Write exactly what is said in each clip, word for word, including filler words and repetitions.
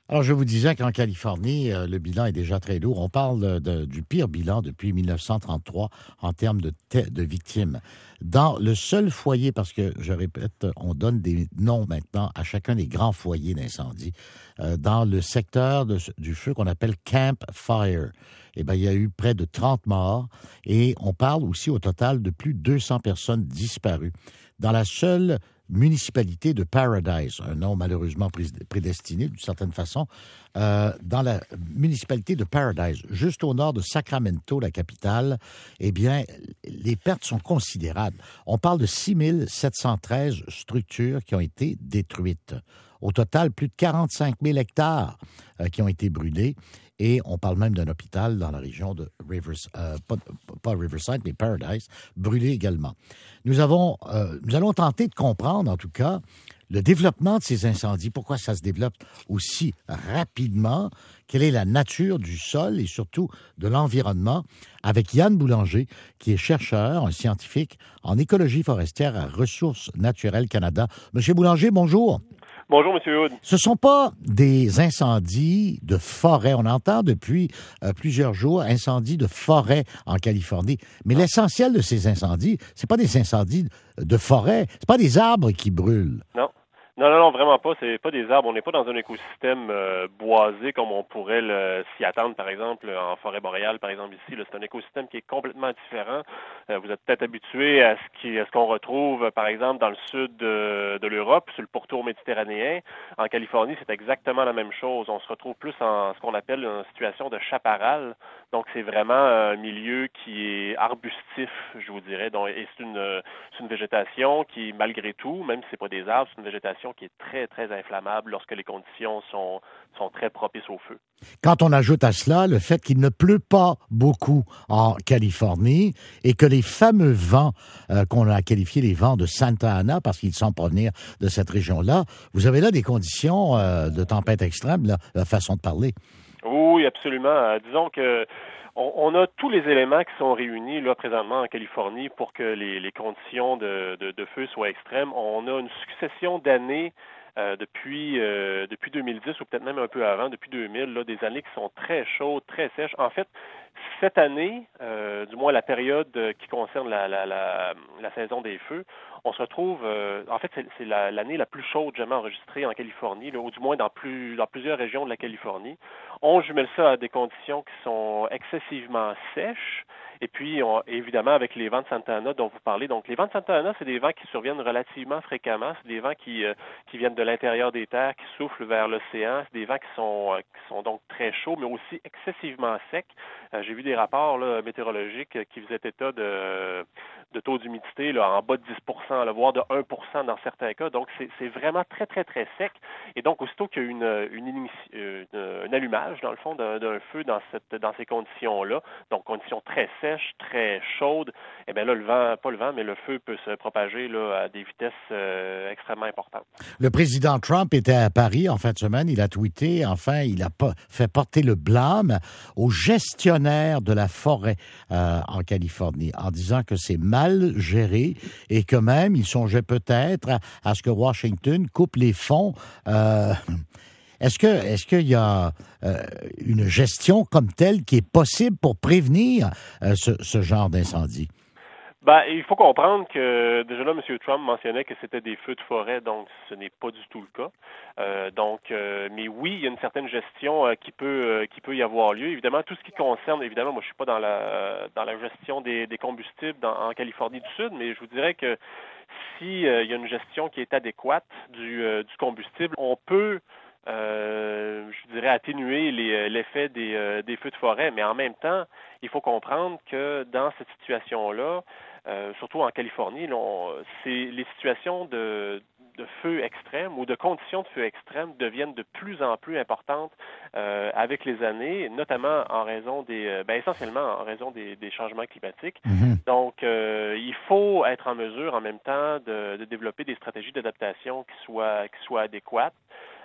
Alors, je vous disais qu'en Californie, euh, le bilan est déjà très lourd. On parle de- de- du pire bilan depuis mille neuf cent trente-trois en termes de, te- de victimes. Dans le seul foyer, parce que, je répète, on donne des noms maintenant à chacun des grands foyers d'incendie, euh, dans le secteur de, du feu qu'on appelle Camp Fire, eh bien, il y a eu près de trente morts et on parle aussi au total de plus de deux cents personnes disparues. Dans la seule municipalité de Paradise, un nom malheureusement prédestiné d'une certaine façon, euh, dans la municipalité de Paradise, juste au nord de Sacramento, la capitale, eh bien, les pertes sont considérables. On parle de six mille sept cent treize structures qui ont été détruites. Au total, plus de quarante-cinq mille hectares euh, qui ont été brûlés. Et on parle même d'un hôpital dans la région de Rivers, euh, pas, pas Riverside, mais Paradise, brûlé également. Nous avons, euh, nous allons tenter de comprendre, en tout cas, le développement de ces incendies, pourquoi ça se développe aussi rapidement, quelle est la nature du sol et surtout de l'environnement, avec Yann Boulanger, qui est chercheur, un scientifique en écologie forestière à Ressources naturelles Canada. Monsieur Boulanger, bonjour. Bonjour, M. Hood. Ce ne sont pas des incendies de forêt. On entend depuis euh, plusieurs jours incendies de forêt en Californie. Mais non. L'essentiel de ces incendies, c'est pas des incendies de forêt. C'est pas des arbres qui brûlent. Non. Non, non, non, vraiment pas. C'est pas des arbres. On n'est pas dans un écosystème euh, boisé comme on pourrait le, s'y attendre, par exemple, en forêt boréale, par exemple, ici. Là, c'est un écosystème qui est complètement différent. Euh, vous êtes peut-être habitué à ce, qui, à ce qu'on retrouve, par exemple, dans le sud de, de l'Europe, sur le pourtour méditerranéen. En Californie, c'est exactement la même chose. On se retrouve plus en ce qu'on appelle une situation de chaparral. Donc, c'est vraiment un milieu qui est arbustif, je vous dirais. Donc, et c'est une, c'est une végétation qui, malgré tout, même si c'est pas des arbres, c'est une végétation qui est très, très inflammable lorsque les conditions sont, sont très propices au feu. Quand on ajoute à cela le fait qu'il ne pleut pas beaucoup en Californie et que les fameux vents euh, qu'on a qualifiés les vents de Santa Ana, parce qu'ils semblent provenir de cette région-là, vous avez là des conditions euh, de tempête extrême, là, la façon de parler. Oui, absolument. Euh, disons que on, on a tous les éléments qui sont réunis là présentement en Californie pour que les, les conditions de, de, de feu soient extrêmes. On a une succession d'années euh, depuis euh, depuis deux mille dix ou peut-être même un peu avant, depuis deux mille, là, des années qui sont très chaudes, très sèches. En fait, cette année, euh, du moins la période qui concerne la, la, la, la saison des feux, on se retrouve, euh, en fait, c'est, c'est la, l'année la plus chaude jamais enregistrée en Californie, là, ou du moins dans, plus, dans plusieurs régions de la Californie. On jumelle ça à des conditions qui sont excessivement sèches, et puis, on, évidemment, avec les vents de Santa Ana dont vous parlez. Donc, les vents de Santa Ana, c'est des vents qui surviennent relativement fréquemment. C'est des vents qui, euh, qui viennent de l'intérieur des terres, qui soufflent vers l'océan. C'est des vents qui sont, euh, qui sont donc très chauds, mais aussi excessivement secs. Euh, j'ai vu des rapports là, météorologiques qui faisaient état de, de taux d'humidité là, en bas de dix pour cent, là, voire de un pour cent dans certains cas. Donc, c'est, c'est vraiment très, très, très sec. Et donc, aussitôt qu'il y a une, une, une, un allumage, dans le fond, d'un, d'un feu dans, cette, dans ces conditions-là, donc conditions très sèches, très chaude, eh bien là, le vent, pas le vent, mais le feu peut se propager là, à des vitesses euh, extrêmement importantes. Le président Trump était à Paris en fin de semaine. Il a tweeté, enfin, il a pas fait porter le blâme aux gestionnaires de la forêt euh, en Californie, en disant que c'est mal géré et que même, il songeait peut-être à, à ce que Washington coupe les fonds. Euh, Est-ce que est-ce qu'il y a euh, une gestion comme telle qui est possible pour prévenir euh, ce, ce genre d'incendie? Ben, il faut comprendre que déjà là, M. Trump mentionnait que c'était des feux de forêt, donc ce n'est pas du tout le cas. Euh, donc, euh, mais oui, il y a une certaine gestion euh, qui peut euh, qui peut y avoir lieu. Évidemment, tout ce qui concerne, évidemment, moi je suis pas dans la dans la gestion des, des combustibles dans, en Californie du Sud, mais je vous dirais que si euh, il y a une gestion qui est adéquate du euh, du combustible, on peut Euh, je dirais atténuer les, l'effet des, euh, des feux de forêt, mais en même temps, il faut comprendre que dans cette situation-là, euh, surtout en Californie, là, on, c'est les situations de, de feux extrêmes ou de conditions de feux extrêmes deviennent de plus en plus importantes euh, avec les années, notamment en raison des, ben, essentiellement en raison des, des changements climatiques. Mm-hmm. Donc, euh, il faut être en mesure en même temps de, de développer des stratégies d'adaptation qui soient, qui soient adéquates.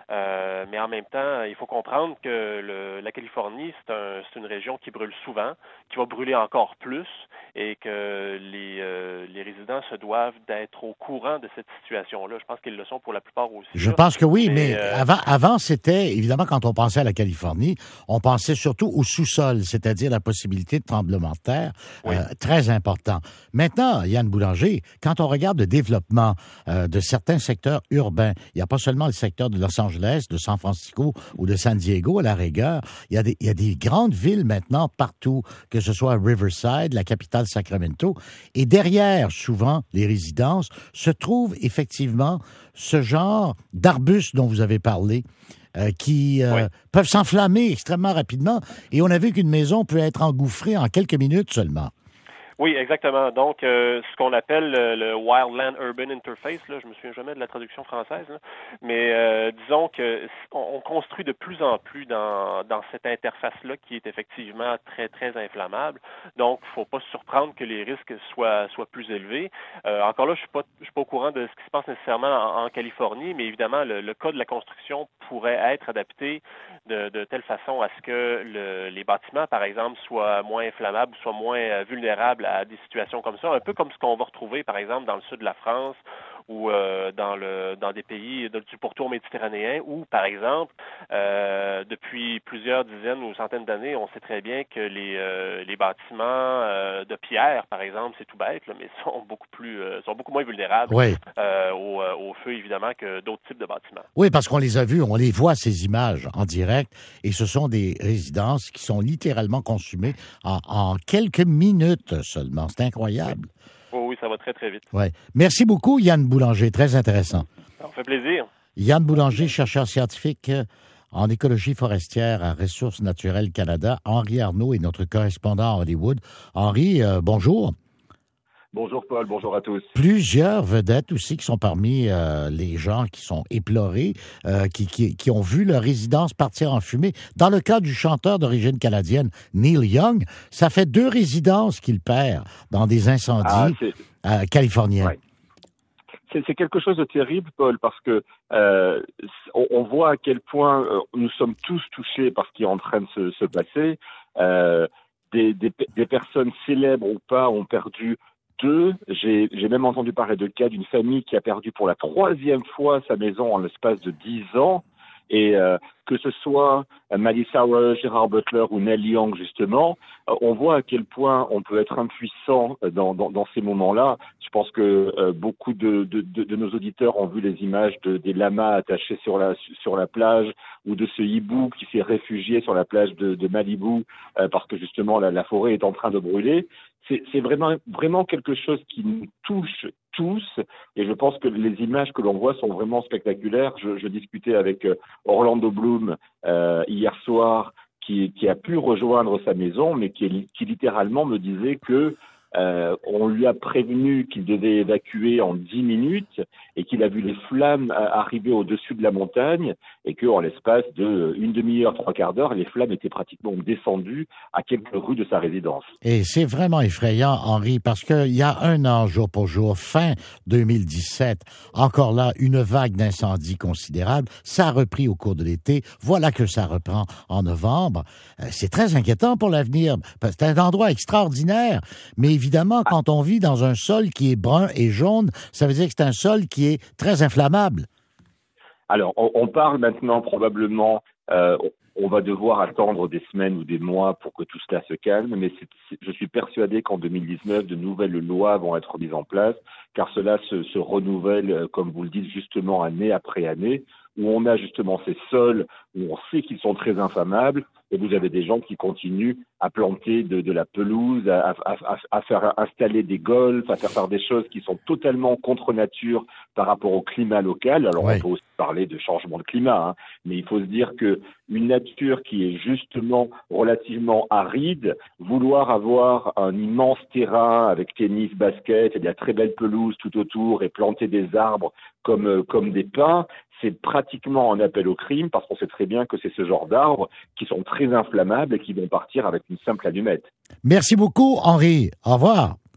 Euh, mais en même temps, il faut comprendre que le, la Californie, c'est, un, c'est une région qui brûle souvent, qui va brûler encore plus, et que les, euh, les résidents se doivent d'être au courant de cette situation-là. Je pense qu'ils le sont pour la plupart aussi. Je là. pense que oui, mais, mais euh... avant, avant, c'était, évidemment, quand on pensait à la Californie, on pensait surtout au sous-sol, c'est-à-dire la possibilité de tremblement de terre, oui. euh, très important. Maintenant, Yann Boulanger, quand on regarde le développement euh, de certains secteurs urbains, il n'y a pas seulement le secteur de Los Angeles, de San Francisco ou de San Diego, à la rigueur, il y a des, il y a des grandes villes maintenant partout, que ce soit Riverside, la capitale Sacramento, et derrière, souvent, les résidences, se trouve effectivement ce genre d'arbustes dont vous avez parlé, euh, qui euh, oui. peuvent s'enflammer extrêmement rapidement, et on a vu qu'une maison peut être engouffrée en quelques minutes seulement. Oui, exactement. Donc, euh, ce qu'on appelle le, le Wildland Urban Interface, là, je me souviens jamais de la traduction française, là, mais euh, disons que on, on construit de plus en plus dans, dans cette interface-là qui est effectivement très, très inflammable. Donc, il ne faut pas se surprendre que les risques soient, soient plus élevés. Euh, encore là, je suis pas, je suis pas au courant de ce qui se passe nécessairement en, en Californie, mais évidemment, le, le code de la construction pourrait être adapté de, de telle façon à ce que le, les bâtiments, par exemple, soient moins inflammables, soient moins vulnérables à des situations comme ça, un peu comme ce qu'on va retrouver, par exemple, dans le sud de la France ou euh, dans le dans des pays de, du pourtour méditerranéen où, par exemple, euh, depuis plusieurs dizaines ou centaines d'années, on sait très bien que les euh, les bâtiments euh, de pierre, par exemple, c'est tout bête, là, mais sont beaucoup plus euh, sont beaucoup moins vulnérables oui. euh, au, au feu, évidemment, que d'autres types de bâtiments. Oui, parce qu'on les a vus, on les voit, ces images, en direct, et ce sont des résidences qui sont littéralement consumées en, en quelques minutes seulement. C'est incroyable. Oui. Oh oui, ça va très, très vite. Ouais. Merci beaucoup, Yann Boulanger. Très intéressant. Ça me fait plaisir. Yann Boulanger, chercheur scientifique en écologie forestière à Ressources naturelles Canada. Henri Arnaud est notre correspondant à Hollywood. Henri, euh, bonjour. Bonjour Paul, bonjour à tous. Plusieurs vedettes aussi qui sont parmi euh, les gens qui sont éplorés, euh, qui, qui, qui ont vu leur résidence partir en fumée. Dans le cas du chanteur d'origine canadienne Neil Young, ça fait deux résidences qu'il perd dans des incendies ah, euh, californiens. Ouais. C'est, c'est quelque chose de terrible, Paul, parce que euh, on, on voit à quel point euh, nous sommes tous touchés par ce qui est en train de se, se passer. Euh, des, des, des personnes célèbres ou pas ont perdu Deux, j'ai, j'ai même entendu parler de cas d'une famille qui a perdu pour la troisième fois sa maison en l'espace de dix ans. Et euh, que ce soit Miley Cyrus, Gerard Butler ou Neil Young, justement, euh, on voit à quel point on peut être impuissant dans, dans, dans ces moments-là. Je pense que euh, beaucoup de, de, de, de nos auditeurs ont vu les images de, des lamas attachés sur la, sur la plage ou de ce hibou qui s'est réfugié sur la plage de, de Malibu euh, parce que justement la, la forêt est en train de brûler. C'est, c'est vraiment, vraiment quelque chose qui nous touche tous, et je pense que les images que l'on voit sont vraiment spectaculaires. Je, je discutais avec Orlando Bloom euh, hier soir, qui, qui a pu rejoindre sa maison, mais qui, qui littéralement me disait que Euh, on lui a prévenu qu'il devait évacuer en dix minutes et qu'il a vu les flammes arriver au-dessus de la montagne et qu'en l'espace d'une demi-heure, trois quarts d'heure, les flammes étaient pratiquement descendues à quelques rues de sa résidence. Et c'est vraiment effrayant, Henri, parce qu'il y a un an, jour pour jour, fin deux mille dix-sept, encore là, une vague d'incendies considérable. Ça a repris au cours de l'été. Voilà que ça reprend en novembre. C'est très inquiétant pour l'avenir. C'est un endroit extraordinaire, mais évidemment, quand on vit dans un sol qui est brun et jaune, ça veut dire que c'est un sol qui est très inflammable. Alors, on, on parle maintenant probablement, euh, on va devoir attendre des semaines ou des mois pour que tout cela se calme, mais c'est, c'est, je suis persuadé qu'en deux mille dix-neuf, de nouvelles lois vont être mises en place, car cela se, se renouvelle, comme vous le dites, justement année après année, où on a justement ces sols où on sait qu'ils sont très inflammables, et vous avez des gens qui continuent à planter de, de la pelouse, à, à, à, à faire installer des golfs, à faire faire des choses qui sont totalement contre nature par rapport au climat local. Alors, ouais. On peut aussi parler de changement de climat, hein, mais il faut se dire que une nature qui est justement relativement aride, vouloir avoir un immense terrain avec tennis, basket et de la très belle pelouse tout autour et planter des arbres comme, comme des pins, c'est pratiquement un appel au crime parce qu'on sait très bien que c'est ce genre d'arbres qui sont très inflammables et qui vont partir avec une simple allumette. Merci beaucoup, Henri. Au revoir.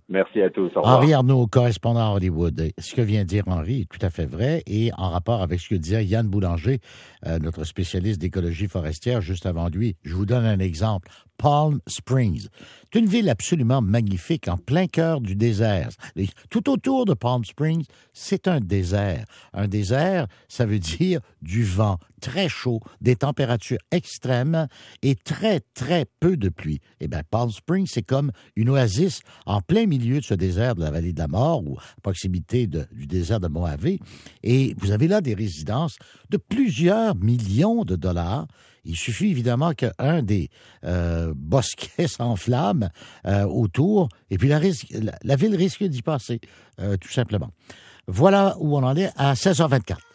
Merci à tous. Au revoir. Henri Arnaud, correspondant à Hollywood. Ce que vient de dire Henri est tout à fait vrai et en rapport avec ce que disait Yann Boulanger, euh, notre spécialiste d'écologie forestière, juste avant lui. Je vous donne un exemple. Palm Springs. C'est une ville absolument magnifique en plein cœur du désert. Tout autour de Palm Springs, c'est un désert. Un désert, ça veut dire du vent très chaud, des températures extrêmes et très, très peu de pluie. Eh bien, Palm Springs, c'est comme une oasis en plein milieu de ce désert de la vallée de la mort ou à proximité de, du désert de Mojave. Et vous avez là des résidences de plusieurs millions de dollars. Il suffit évidemment qu'un des euh, bosquets s'enflamme euh, autour, et puis la, risque, la, la ville risque d'y passer, euh, tout simplement. Voilà où on en est à seize heures vingt-quatre.